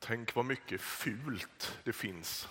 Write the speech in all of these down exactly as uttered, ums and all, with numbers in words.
Tänk vad mycket fult det finns.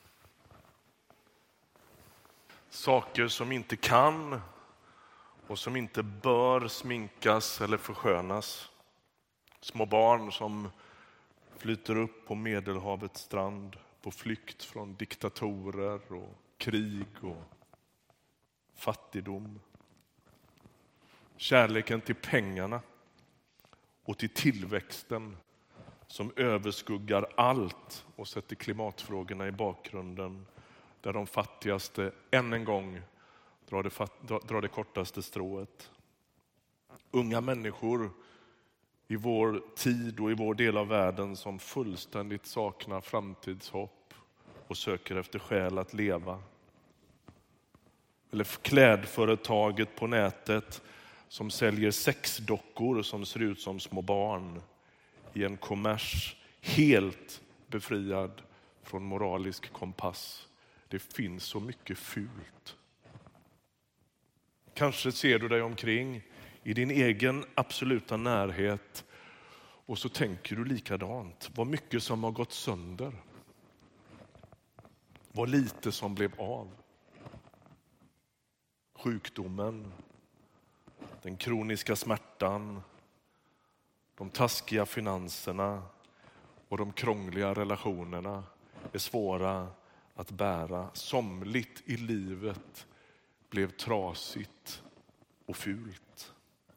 Saker som inte kan och som inte bör sminkas eller förskönas. Små barn som flyter upp på Medelhavets strand på flykt från diktatorer och krig och fattigdom. Kärleken till pengarna och till tillväxten som överskuggar allt och sätter klimatfrågorna i bakgrunden, där de fattigaste än en gång drar det, fat, drar det kortaste strået. Unga människor i vår tid och i vår del av världen som fullständigt saknar framtidshopp och söker efter skäl att leva. Eller klädföretaget på nätet som säljer sexdockor som ser ut som små barn i en kommers helt befriad från moralisk kompass. Det finns så mycket fult. Kanske ser du dig omkring i din egen absoluta närhet och så tänker du likadant. Vad mycket som har gått sönder. Vad lite som blev av. Sjukdomen, den kroniska smärtan, de taskiga finanserna och de krångliga relationerna är svåra att bära. Somligt i livet blev trasigt och fult.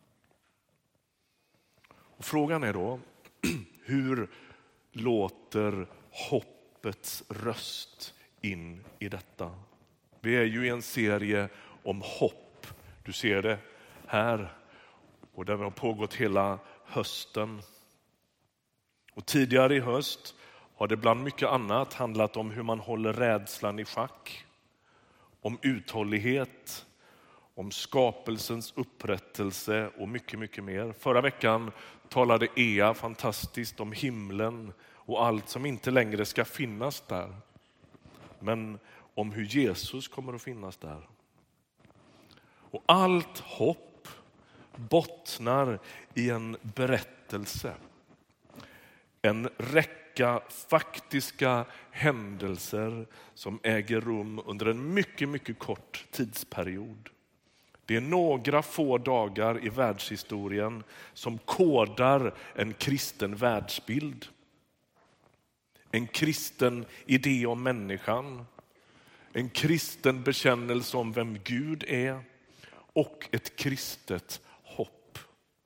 Och frågan är då, hur låter hoppets röst in i detta? Vi är ju i en serie om hopp. Du ser det här och den har pågått hela hösten. Och tidigare i höst har det bland mycket annat handlat om hur man håller rädslan i schack, om uthållighet, om skapelsens upprättelse och mycket, mycket mer. Förra veckan talade Ea fantastiskt om himlen och allt som inte längre ska finnas där, men om hur Jesus kommer att finnas där. Och allt hopp bottnar i en berättelse. En räcka faktiska händelser som äger rum under en mycket, mycket kort tidsperiod. Det är några få dagar i världshistorien som kodar en kristen världsbild. En kristen idé om människan. En kristen bekännelse om vem Gud är. Och ett kristet hopp.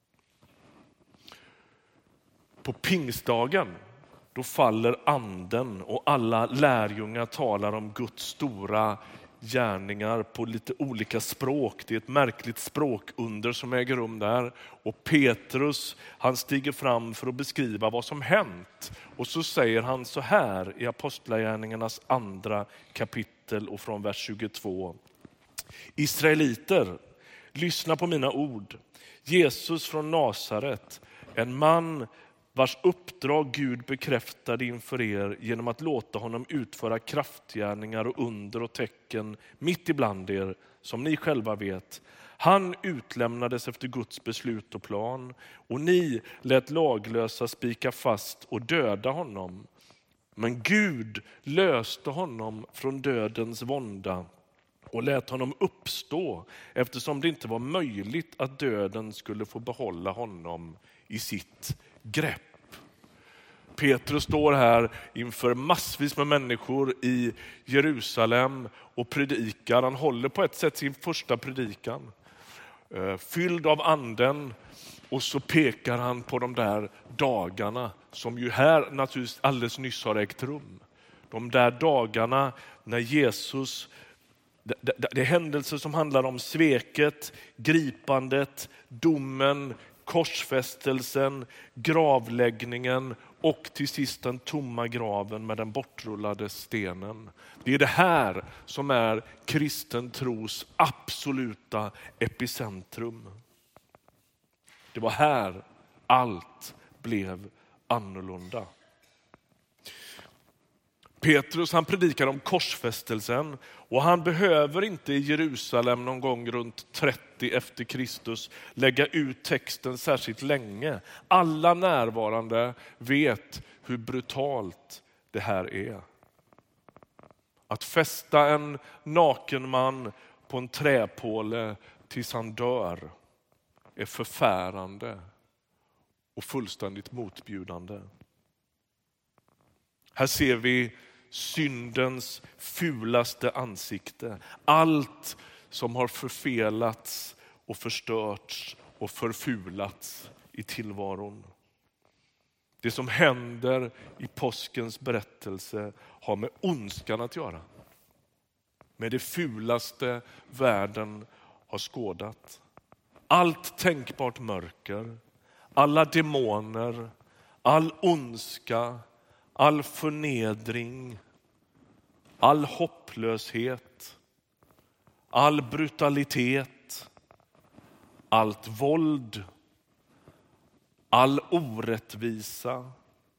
På pingstdagen då faller anden och alla lärjungar talar om Guds stora gärningar på lite olika språk. Det är ett märkligt språkunder som äger rum där. Och Petrus, han stiger fram för att beskriva vad som hänt. Och så säger han så här i Apostlagärningarnas andra kapitel och från vers tjugotvå. Israeliter, lyssna på mina ord. Jesus från Nasaret, en man vars uppdrag Gud bekräftade inför er genom att låta honom utföra kraftgärningar och under och tecken mitt ibland er, som ni själva vet. Han utlämnades efter Guds beslut och plan, och ni lät laglösa spika fast och döda honom. Men Gud löste honom från dödens vånda och lät honom uppstå, eftersom det inte var möjligt att döden skulle få behålla honom i sitt grepp. Petrus står här inför massvis med människor i Jerusalem och predikar. Han håller på ett sätt sin första predikan. Fylld av anden, och så pekar han på de där dagarna som ju här naturligtvis alldeles nyss har ägt rum. De där dagarna när Jesus, det, det, det är händelser som handlar om sveket, gripandet, domen, korsfästelsen, gravläggningen och till sist den tomma graven med den bortrullade stenen. Det är det här som är kristen tros absoluta epicentrum. Det var här allt blev annorlunda. Petrus, han predikar om korsfästelsen, och han behöver inte i Jerusalem någon gång runt trettio efter Kristus lägga ut texten särskilt länge. Alla närvarande vet hur brutalt det här är. Att fästa en naken man på en träpåle tills han dör är förfärande och fullständigt motbjudande. Här ser vi syndens fulaste ansikte. Allt som har förfelats och förstörts och förfulats i tillvaron. Det som händer i påskens berättelse har med ondskan att göra. Med det fulaste världen har skådat. Allt tänkbart mörker, alla demoner, all ondska, all förnedring, all hopplöshet, all brutalitet, allt våld, all orättvisa,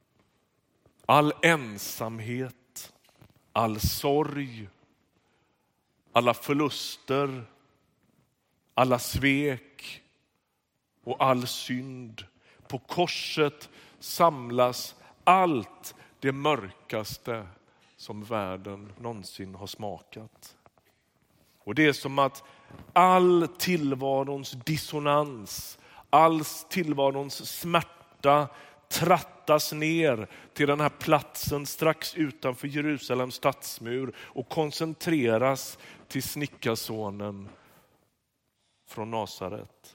all ensamhet, all sorg, alla förluster, alla svek och all synd. På korset samlas allt det mörkaste som världen någonsin har smakat. Och det är som att all tillvarons dissonans, all tillvarons smärta trattas ner till den här platsen strax utanför Jerusalems stadsmur och koncentreras till snickarsonen från Nasaret.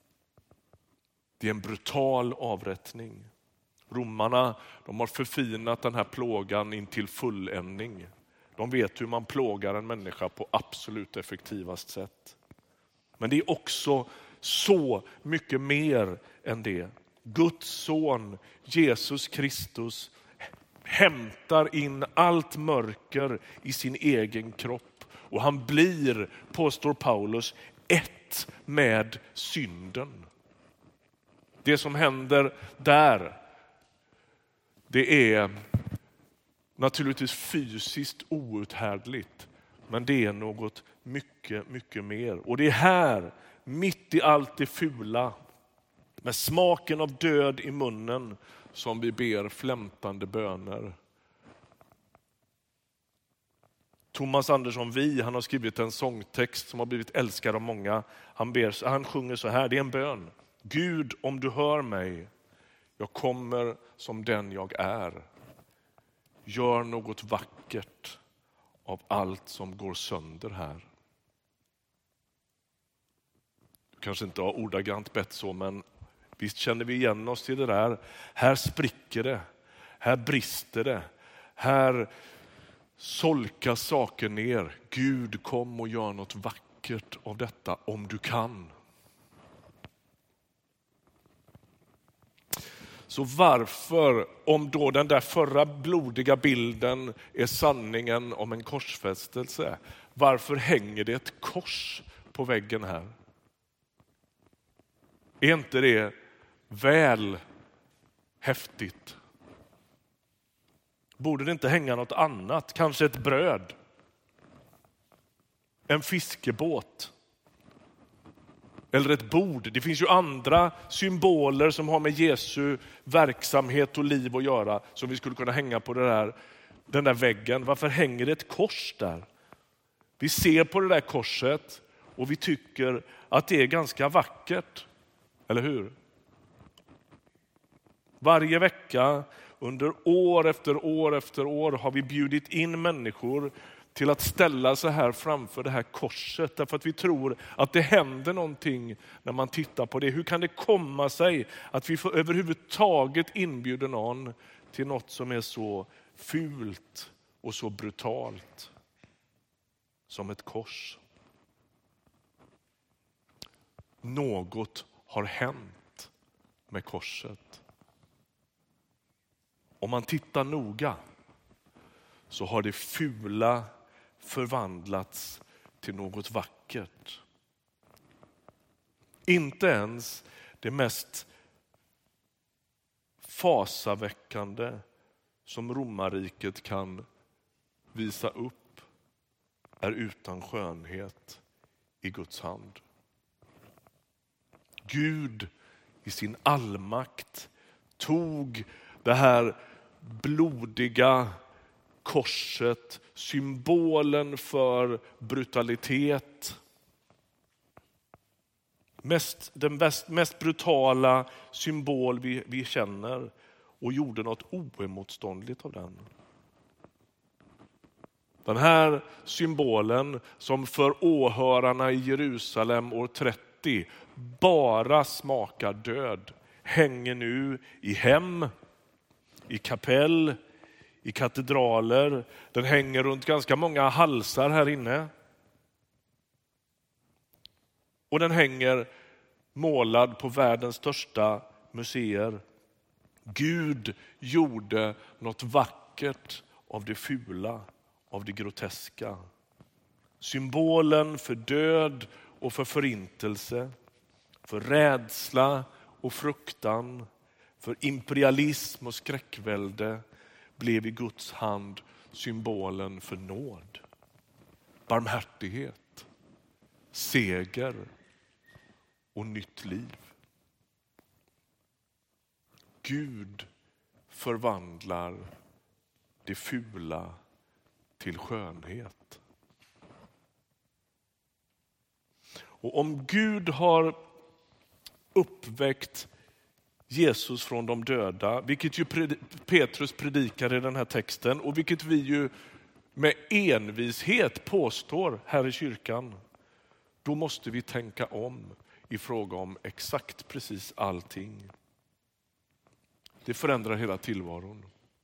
Det är en brutal avrättning. Romarna, de har förfinat den här plågan in till fulländning. De vet hur man plågar en människa på absolut effektivast sätt. Men det är också så mycket mer än det. Guds son, Jesus Kristus, hämtar in allt mörker i sin egen kropp. Och han blir, påstår Paulus, ett med synden. Det som händer där, det är naturligtvis fysiskt outhärdligt. Men det är något mycket, mycket mer. Och det är här, mitt i allt det fula, med smaken av död i munnen, som vi ber flämtande böner. Thomas Andersson Vi, han har skrivit en sångtext som har blivit älskad av många. Han, ber, han sjunger så här, det är en bön. Gud, om du hör mig, jag kommer som den jag är. Gör något vackert av allt som går sönder här. Du kanske inte har ordagrant bett så, men visst känner vi igen oss till det där. Här spricker det, här brister det, här solka saker ner. Gud, kom och gör något vackert av detta om du kan. Så varför, om då den där förra blodiga bilden är sanningen om en korsfästelse, varför hänger det ett kors på väggen här? Är inte det väl häftigt? Borde det inte hänga något annat? Kanske ett bröd? En fiskebåt? Eller ett bord? Det finns ju andra symboler som har med Jesu verksamhet och liv att göra som vi skulle kunna hänga på det där, den där väggen. Varför hänger det ett kors där? Vi ser på det där korset och vi tycker att det är ganska vackert. Eller hur? Varje vecka under år efter år efter år har vi bjudit in människor till att ställa sig här framför det här korset. Därför att vi tror att det händer någonting när man tittar på det. Hur kan det komma sig att vi får överhuvudtaget inbjuda någon till något som är så fult och så brutalt som ett kors? Något har hänt med korset. Om man tittar noga så har det fula förvandlats till något vackert. Inte ens det mest fasaväckande som romarriket kan visa upp är utan skönhet i Guds hand. Gud i sin allmakt tog det här blodiga korset, symbolen för brutalitet. Mest, den mest, mest brutala symbol vi, vi känner, och gjorde något oemotståndligt av den. Den här symbolen som för åhörarna i Jerusalem år trettio bara smakar död, hänger nu i hem, i kapell, i katedraler. Den hänger runt ganska många halsar här inne. Och den hänger målad på världens största museer. Gud gjorde något vackert av det fula, av det groteska. Symbolen för död och för förintelse, för rädsla och fruktan, för imperialism och skräckvälde blev i Guds hand symbolen för nåd, barmhärtighet, seger och nytt liv. Gud förvandlar det fula till skönhet. Och om Gud har uppväckt Jesus från de döda, vilket ju Petrus predikar i den här texten och vilket vi ju med envishet påstår här i kyrkan, då måste vi tänka om i fråga om exakt precis allting. Det förändrar hela tillvaron.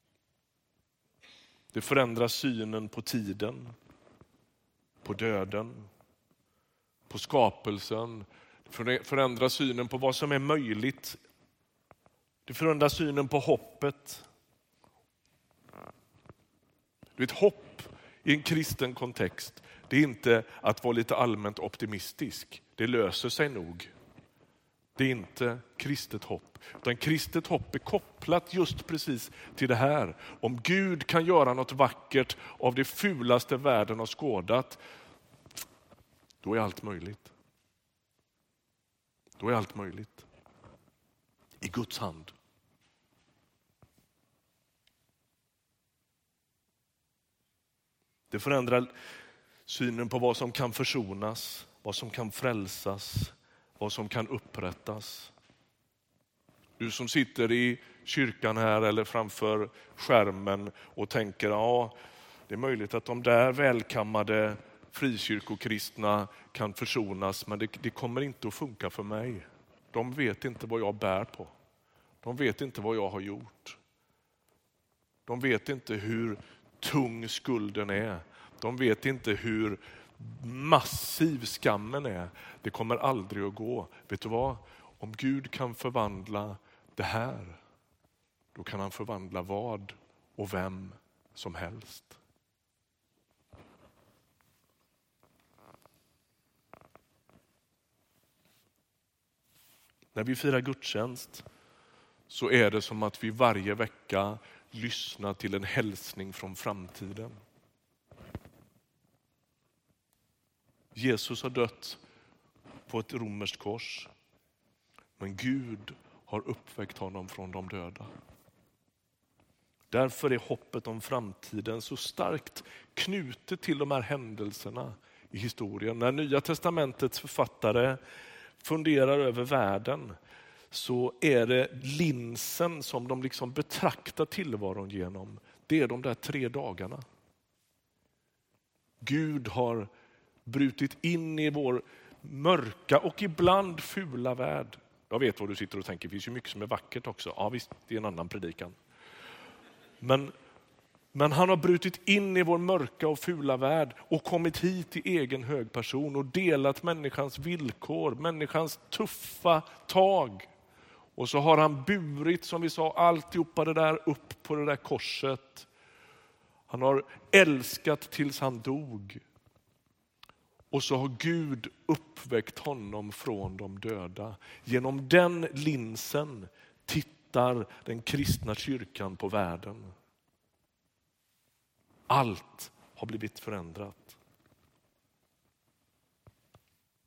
Det förändrar synen på tiden, på döden, på skapelsen. Det förändrar synen på vad som är möjligt. Det förändrar synen på hoppet. Du vet, hopp i en kristen kontext, det är inte att vara lite allmänt optimistisk. Det löser sig nog. Det är inte kristet hopp. Utan kristet hopp är kopplat just precis till det här. Om Gud kan göra något vackert av det fulaste världen har skådat, då är allt möjligt. Då är allt möjligt. I Guds hand. Det förändrar synen på vad som kan försonas, vad som kan frälsas, vad som kan upprättas. Du som sitter i kyrkan här eller framför skärmen och tänker, ja, det är möjligt att de där välkammade frikyrkokristna kan försonas, men det, det kommer inte att funka för mig. De vet inte vad jag bär på. De vet inte vad jag har gjort. De vet inte hur tung skulden är. De vet inte hur massiv skammen är. Det kommer aldrig att gå. Vet du vad? Om Gud kan förvandla det här, då kan han förvandla vad och vem som helst. När vi firar gudstjänst så är det som att vi varje vecka lyssnar till en hälsning från framtiden. Jesus har dött på ett romerskt kors, men Gud har uppväckt honom från de döda. Därför är hoppet om framtiden så starkt knutet till de här händelserna i historien. När Nya testamentets författare funderar över världen så är det linsen som de liksom betraktar tillvaron genom. Det är de där tre dagarna. Gud har brutit in i vår mörka och ibland fula värld. Jag vet vad du sitter och tänker, det finns ju mycket som är vackert också. Ja visst, det är en annan predikan. Men, men han har brutit in i vår mörka och fula värld och kommit hit i egen hög person och delat människans villkor, människans tuffa tag. Och så har han burit, som vi sa, alltihopa det där upp på det där korset. Han har älskat tills han dog. Och så har Gud uppväckt honom från de döda. Genom den linsen tittar den kristna kyrkan på världen. Allt har blivit förändrat.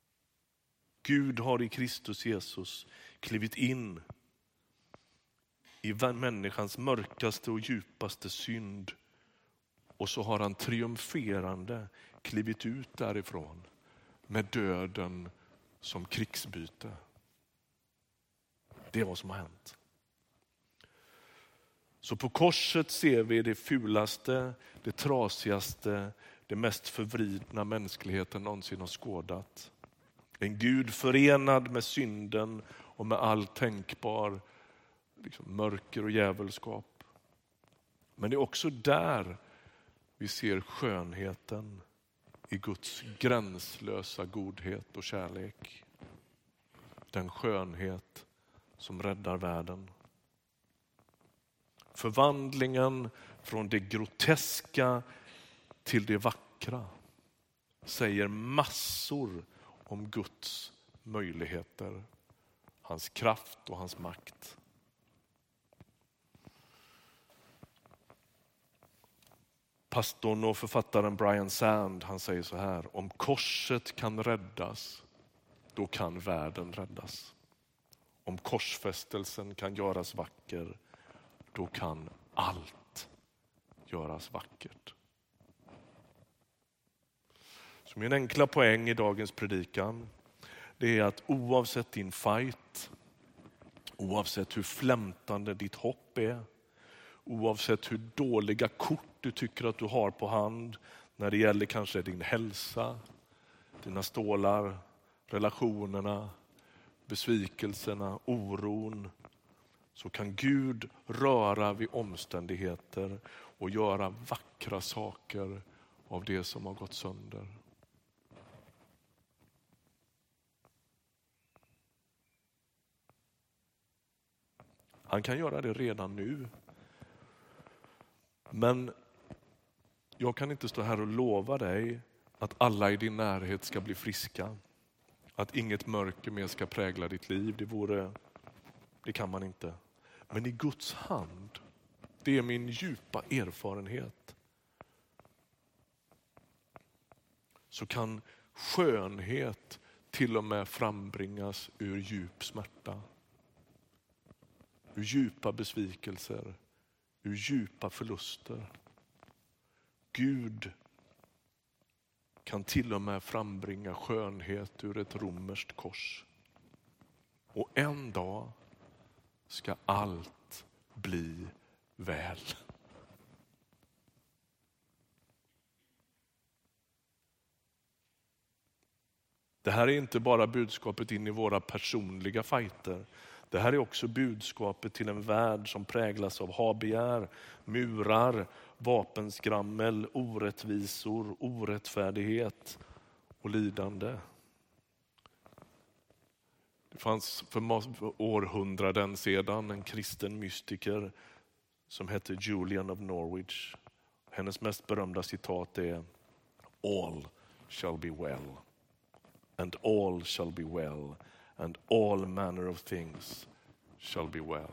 Gud har i Kristus Jesus klivit in i människans mörkaste och djupaste synd. Och så har han triumferande klivit ut därifrån med döden som krigsbyte. Det är vad som har hänt. Så på korset ser vi det fulaste, det trasigaste, det mest förvridna mänskligheten någonsin har skådat. En Gud förenad med synden och med all tänkbar liksom, mörker och djävulskap. Men det är också där vi ser skönheten i Guds gränslösa godhet och kärlek. Den skönhet som räddar världen. Förvandlingen från det groteska till det vackra säger massor om Guds möjligheter, hans kraft och hans makt. Pastorn och författaren Brian Sand, han säger så här: om korset kan räddas, då kan världen räddas. Om korsfästelsen kan göras vacker, då kan allt göras vackert. Så min enkla poäng i dagens predikan, det är att oavsett din fight, oavsett hur flämtande ditt hopp är, oavsett hur dåliga kort du tycker att du har på hand när det gäller kanske din hälsa, dina stålar, relationerna, besvikelserna, oron, så kan Gud röra vid omständigheter och göra vackra saker av det som har gått sönder. Han kan göra det redan nu. Men jag kan inte stå här och lova dig att alla i din närhet ska bli friska. Att inget mörker mer ska prägla ditt liv. Det vore, det kan man inte. Men i Guds hand, det är min djupa erfarenhet, så kan skönhet till och med frambringas ur djup smärta. Ur djupa besvikelser, ur djupa förluster. Gud kan till och med frambringa skönhet ur ett romerskt kors. Och en dag ska allt bli väl. Det här är inte bara budskapet in i våra personliga fighter. Det här är också budskapet till en värld som präglas av habegär, murar, vapenskrammel, orättvisor, orättfärdighet och lidande. Det fanns för århundraden sedan en kristen mystiker som hette Julian of Norwich. Hennes mest berömda citat är: all shall be well, and all shall be well, and all manner of things shall be well.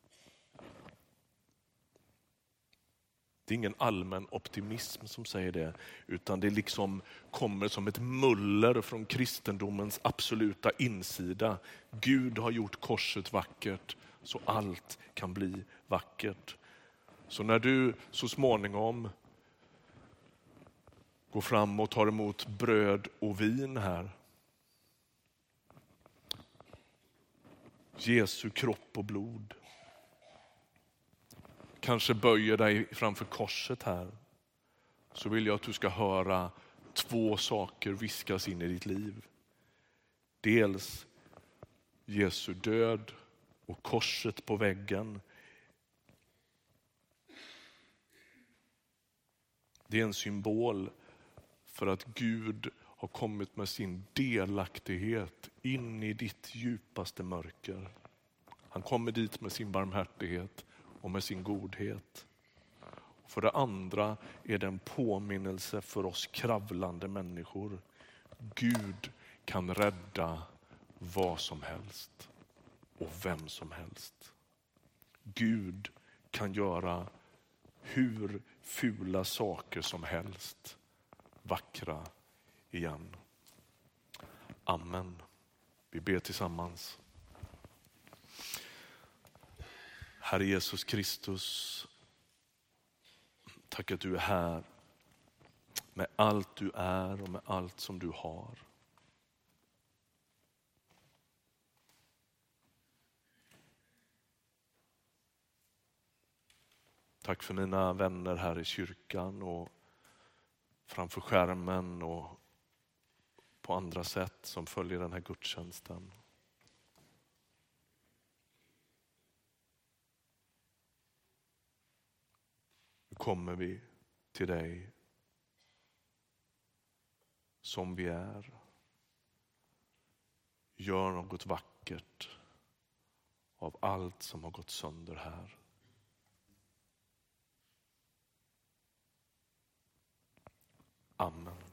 Det är ingen allmän optimism som säger det, utan det liksom kommer som ett muller från kristendomens absoluta insida. Gud har gjort korset vackert, så allt kan bli vackert. Så när du så småningom går fram och tar emot bröd och vin här, Jesu kropp och blod, kanske böjer dig framför korset här, så vill jag att du ska höra två saker viskas in i ditt liv. Dels Jesu död och korset på väggen. Det är en symbol för att Gud har kommit med sin delaktighet in i ditt djupaste mörker. Han kommer dit med sin barmhärtighet och med sin godhet. För det andra är det en påminnelse för oss kravlande människor. Gud kan rädda vad som helst och vem som helst. Gud kan göra hur fula saker som helst vackra igen. Amen. Vi ber tillsammans. Herre Jesus Kristus, tack att du är här med allt du är och med allt som du har. Tack för mina vänner här i kyrkan och framför skärmen och på andra sätt som följer den här gudstjänsten. Nu kommer vi till dig som vi är. Gör något vackert av allt som har gått sönder här. Amen.